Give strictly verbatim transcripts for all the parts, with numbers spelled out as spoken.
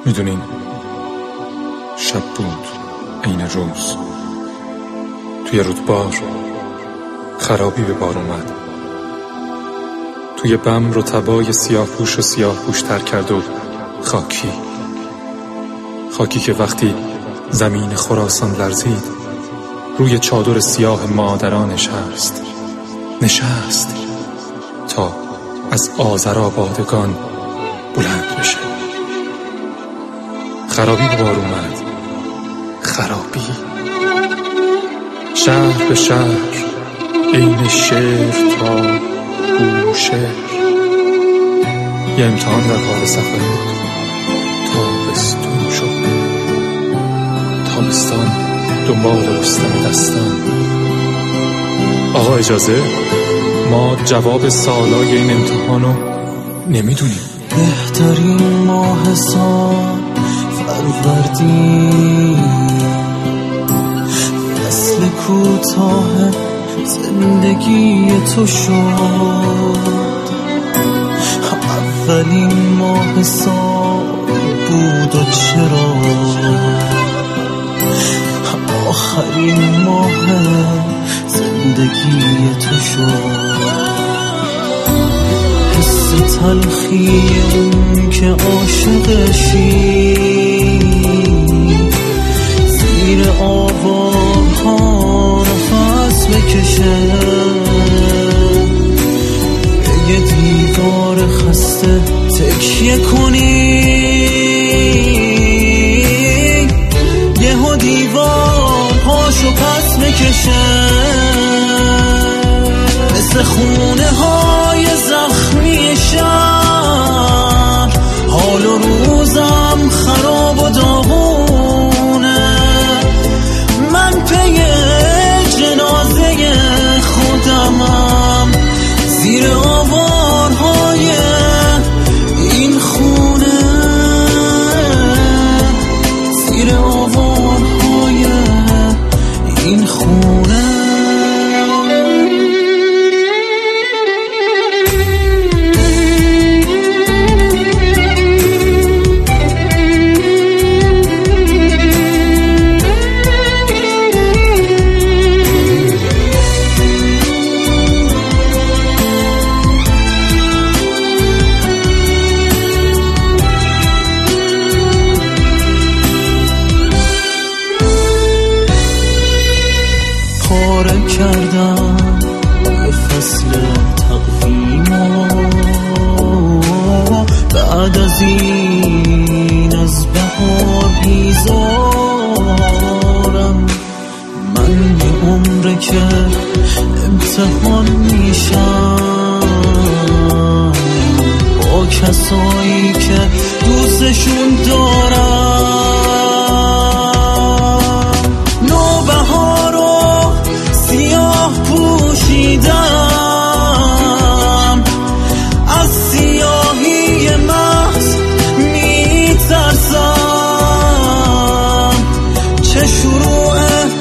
میدونین شب بود عین روز، توی رودبار خرابی به بار اومد، توی بم رطبای سیاه پوش و سیاه پوشتر کرد و خاکی خاکی که وقتی زمین خراسان لرزید روی چادر سیاه مادران نشست نشست تا از آذرآبادگان بلند بشه. خرابی به بار اومد، خرابی شهر به شهر، عین شعر تا گوشه. یه امتحان در حال سفر بود. تابستون شد، تابستان دنبال رستم دستان. آقا اجازه، ما جواب سوالای این امتحانو نمیدونیم. بهترین ماه سال فروردین، فصل کوتاه زندگی تو شد. اولین ماه سال بود و چرا آخرین ماه زندگی تو شد. حس تلخی اون که عاشقشی زیر آوارها نفس بکشه، به یه دیوار خسته تکیه کنی، یهو دیوار پاشو پس بکشه، مثل خونه های زخمی شهر حال و روزم خراب و داغونه. من پی جنازه خودمم زیر آوارهای این خونه، زیر آوارهای این خونه. پاره کردم به فصل تقویمو، بعد از این از بهار بیزارم. من یه عمره که امتحان میشم با کسایی که دوستشون دارم. نوبهار سیاه پوشیدم، از سیاهی محض میترسم. چه شروع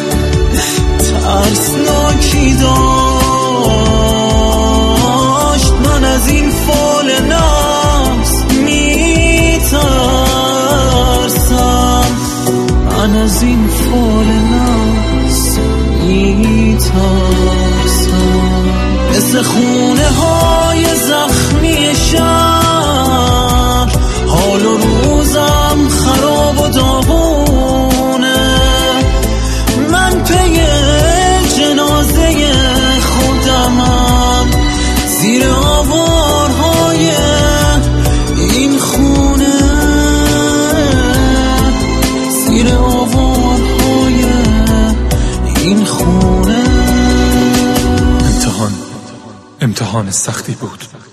ترسناکی داشت، من از این فال نفس میترسم، من از این فال نفس میترسم. مثل خونه های زخمی شهر حال و روزم خراب و داغونه. من پی جنازه خودمم زیر آوارهای این خونه، زیر آوارهای این خونه. امتحان امتحان سختی بود.